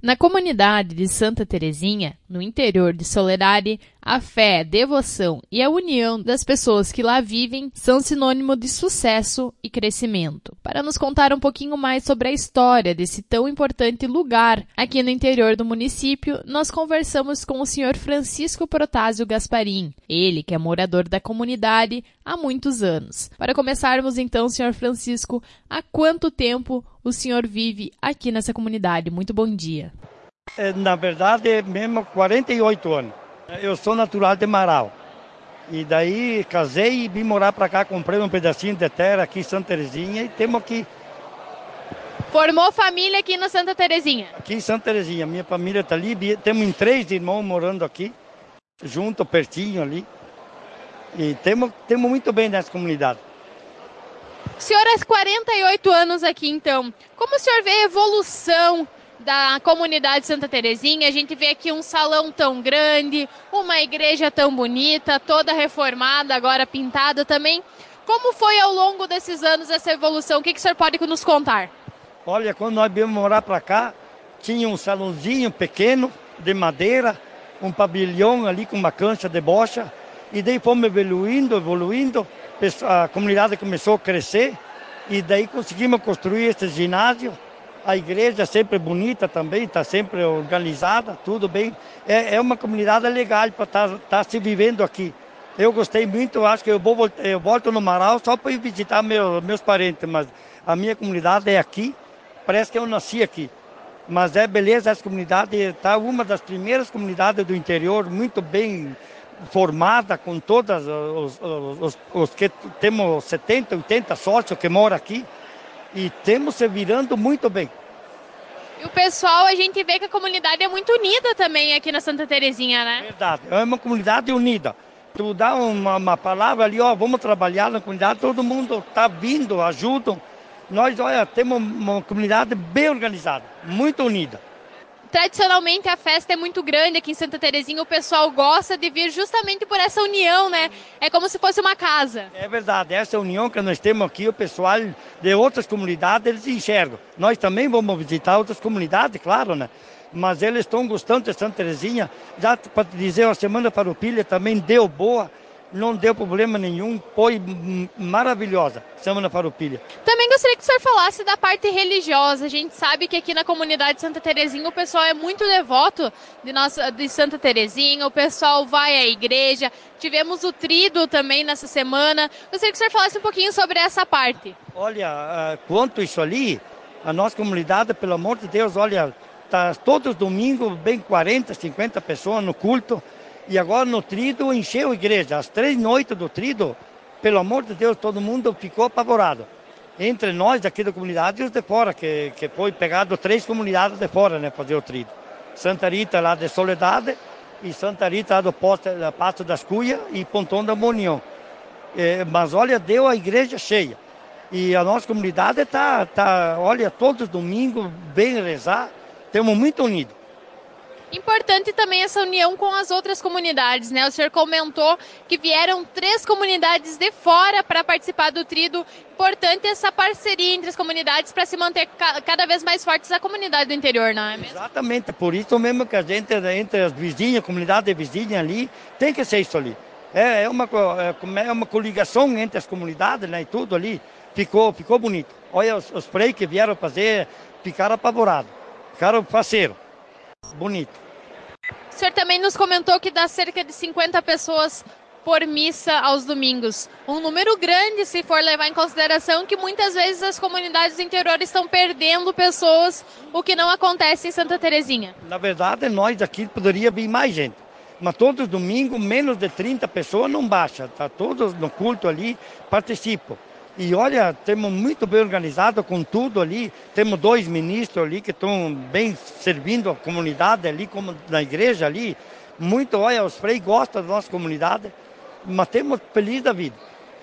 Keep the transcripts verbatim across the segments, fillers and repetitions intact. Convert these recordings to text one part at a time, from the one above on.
Na comunidade de Santa Terezinha, no interior de Soledade, a fé, devoção e a união das pessoas que lá vivem são sinônimo de sucesso e crescimento. Para nos contar um pouquinho mais sobre a história desse tão importante lugar aqui no interior do município, nós conversamos com o senhor Francisco Protásio Gasparim, ele que é morador da comunidade há muitos anos. Para começarmos então, senhor Francisco, há quanto tempo o senhor vive aqui nessa comunidade? Muito bom dia. É, na verdade, é mesmo quarenta e oito anos. Eu sou natural de Marau. E daí casei e vim morar para cá, comprei um pedacinho de terra aqui em Santa Terezinha e temos aqui. Formou família aqui na Santa Terezinha? Aqui em Santa Terezinha, minha família está ali, temos três irmãos morando aqui, junto, pertinho ali. E temos, temos muito bem nessa comunidade. O senhor há quarenta e oito anos aqui, então. Como o senhor vê a evolução da comunidade Santa Terezinha? A gente vê aqui um salão tão grande, uma igreja tão bonita, toda reformada, agora pintada também. Como foi ao longo desses anos essa evolução? O que, que o senhor pode nos contar? Olha, quando nós viemos morar para cá, tinha um salãozinho pequeno, de madeira, um pavilhão ali com uma cancha de bocha, e daí fomos evoluindo, evoluindo, a comunidade começou a crescer, e daí conseguimos construir esse ginásio. A igreja é sempre bonita também, está sempre organizada, tudo bem. É, é uma comunidade legal para estar tá, tá se vivendo aqui. Eu gostei muito, acho que eu, vou, eu volto no Marau só para ir visitar meu, meus parentes, mas a minha comunidade é aqui, parece que eu nasci aqui. Mas é beleza, essa comunidade está uma das primeiras comunidades do interior, muito bem formada, com todas os, os, os, os que temos setenta, oitenta sócios que moram aqui. E temos se virando muito bem. E o pessoal, a gente vê que a comunidade é muito unida também aqui na Santa Terezinha, né? Verdade, é uma comunidade unida. Tu dá uma, uma palavra ali, ó, vamos trabalhar na comunidade, todo mundo está vindo, ajudam. Nós, olha, temos uma comunidade bem organizada, muito unida. Tradicionalmente a festa é muito grande aqui em Santa Terezinha, o pessoal gosta de vir justamente por essa união, né? É como se fosse uma casa. É verdade, essa união que nós temos aqui, o pessoal de outras comunidades, eles enxergam. Nós também vamos visitar outras comunidades, claro, né? Mas eles estão gostando de Santa Terezinha. Já para dizer, a Semana Farroupilha também deu boa, não deu problema nenhum, foi maravilhosa, Semana Farroupilha. Também gostaria que o senhor falasse da parte religiosa. A gente sabe que aqui na comunidade de Santa Terezinha o pessoal é muito devoto de, nossa, de Santa Terezinha, o pessoal vai à igreja. Tivemos o tríduo também nessa semana. Gostaria que o senhor falasse um pouquinho sobre essa parte. Olha, quanto isso ali, a nossa comunidade, pelo amor de Deus, olha, tá todos os domingos, bem quarenta, cinquenta pessoas no culto. E agora no tríduo encheu a igreja. As três noites do tríduo, pelo amor de Deus, todo mundo ficou apavorado. Entre nós daqui da comunidade e os de fora, que, que foi pegado três comunidades de fora, né, fazer o tríduo. Santa Rita lá de Soledade, e Santa Rita lá do Passo das Cuias e Pontão da União. É, mas olha, deu a igreja cheia. E a nossa comunidade está, tá, olha, todos os domingos, bem rezar, estamos muito unidos. Importante também essa união com as outras comunidades, né? O senhor comentou que vieram três comunidades de fora para participar do tríduo. Importante essa parceria entre as comunidades para se manter ca cada vez mais fortes a comunidade do interior, não é mesmo? Exatamente, por isso mesmo que a gente, entre as vizinhas, a comunidade de vizinhas ali, tem que ser isso ali. É, é, uma, é uma coligação entre as comunidades, né, e tudo ali. Ficou, ficou bonito. Olha, os, os freios que vieram fazer, ficaram apavorados, ficaram faceiros. Bonito. O senhor também nos comentou que dá cerca de cinquenta pessoas por missa aos domingos. Um número grande, se for levar em consideração que muitas vezes as comunidades do interior estão perdendo pessoas, o que não acontece em Santa Terezinha. Na verdade, nós aqui poderia vir mais gente. Mas todos os domingos, menos de trinta pessoas não baixa. Tá? Todos no culto ali participam. E olha, temos muito bem organizado com tudo ali. Temos dois ministros ali que estão bem servindo a comunidade ali, como na igreja ali. Muito, olha, os freios gostam da nossa comunidade, mas temos feliz da vida.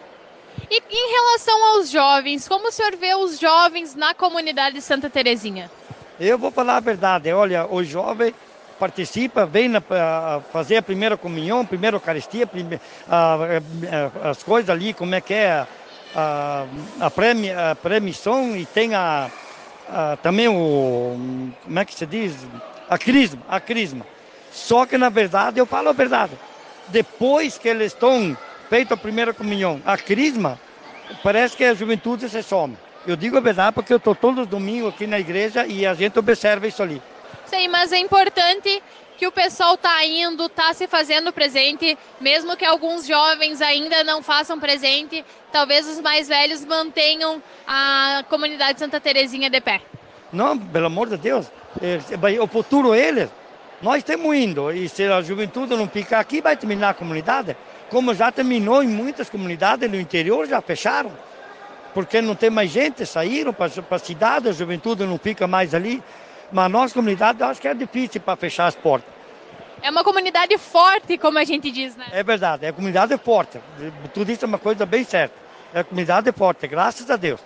E em relação aos jovens, como o senhor vê os jovens na comunidade de Santa Terezinha? Eu vou falar a verdade, olha, os jovens participam, vêm na, a fazer a primeira comunhão, a primeira Eucaristia, prime, a, a, as coisas ali, como é que é, a, a, pré, a pré-missão e tem a, ah, também o, como é que se diz? A crisma, a crisma. Só que na verdade, eu falo a verdade, depois que eles estão feito a primeira comunhão, a crisma, parece que a juventude se some. Eu digo a verdade porque eu estou todos os domingos aqui na igreja e a gente observa isso ali. Sim, mas é importante que o pessoal está indo, está se fazendo presente, mesmo que alguns jovens ainda não façam presente, talvez os mais velhos mantenham a comunidade Santa Terezinha de pé. Não, pelo amor de Deus, o futuro é eles. Nós estamos indo, e se a juventude não ficar aqui, vai terminar a comunidade. Como já terminou em muitas comunidades no interior, já fecharam. Porque não tem mais gente, saíram para a cidade, a juventude não fica mais ali. Mas a nossa comunidade, eu acho que é difícil para fechar as portas. É uma comunidade forte, como a gente diz, né? É verdade, a comunidade é forte. Tudo isso é uma coisa bem certa. A comunidade é forte, graças a Deus.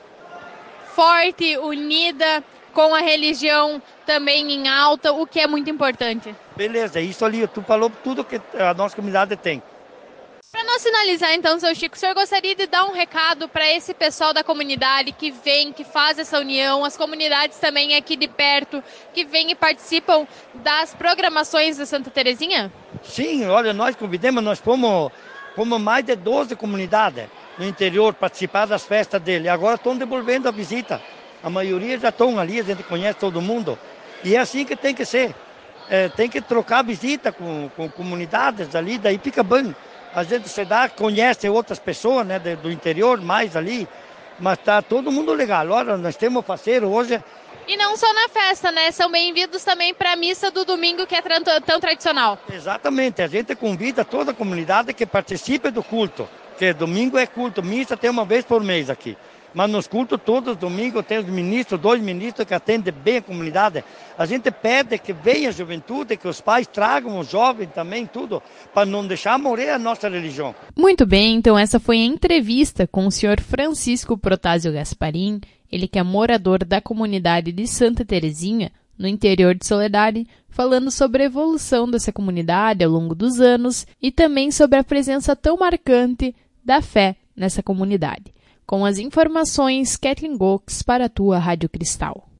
Forte, unida, com a religião também em alta, o que é muito importante. Beleza, isso ali, tu falou tudo que a nossa comunidade tem. Para nós finalizar então, seu Chico, o senhor gostaria de dar um recado para esse pessoal da comunidade que vem, que faz essa união, as comunidades também aqui de perto, que vêm e participam das programações da Santa Terezinha? Sim, olha, nós convidamos, nós fomos, fomos mais de doze comunidades no interior participar das festas dele. Agora estão devolvendo a visita. A maioria já estão ali, a gente conhece todo mundo. E é assim que tem que ser. É, tem que trocar visita com, com comunidades ali, daí fica bem. A gente se dá, conhece outras pessoas, né, do interior, mais ali, mas tá todo mundo legal. Olha, nós temos parceiro hoje. E não só na festa, né? São bem-vindos também para a missa do domingo, que é tão, tão tradicional. Exatamente, a gente convida toda a comunidade que participe do culto, que domingo é culto, missa tem uma vez por mês aqui. Mas nos cultos todos os domingos tem os ministros, dois ministros que atendem bem a comunidade. A gente pede que venha a juventude, que os pais tragam os jovens também, tudo, para não deixar morrer a nossa religião. Muito bem, então essa foi a entrevista com o senhor Francisco Protásio Gasparim, ele que é morador da comunidade de Santa Terezinha, no interior de Soledade, falando sobre a evolução dessa comunidade ao longo dos anos e também sobre a presença tão marcante da fé nessa comunidade. Com as informações, Kathleen Gox para a tua Rádio Cristal.